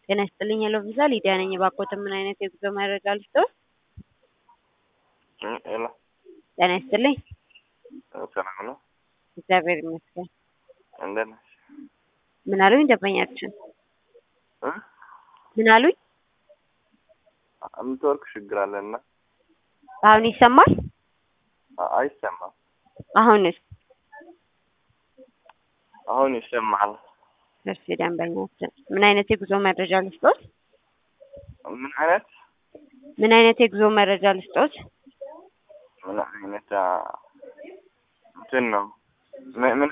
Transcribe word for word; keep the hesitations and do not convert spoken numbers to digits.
ጤና ይስጥልኝ ሄሎ ቪዛ ሊዲያ ነኝ። ባኮት ምን አይነት የጉዞ መረጃ ልስጥዎት? ሄሎ ጤና ይስጥልኝ። ሰላም ነው? እግዚአብሔር ይመስገን። እንደት ነሽ? ምን አሉኝ ደንበኛችን? እ ምን አሉኝ? ኔትወርክ ችግር አለና አሁን ይሰማል? አይሰማም። አሁንስ? አሁን ይሰማል። እሺ ደንበኛችን ምን አይነት የጉዞ መረጃ ልስጥዎት? ምን አይነት ምን አይነት የጉዞ መረጃ ልስጥዎት? ምን አይነት እንትን ነው? ምን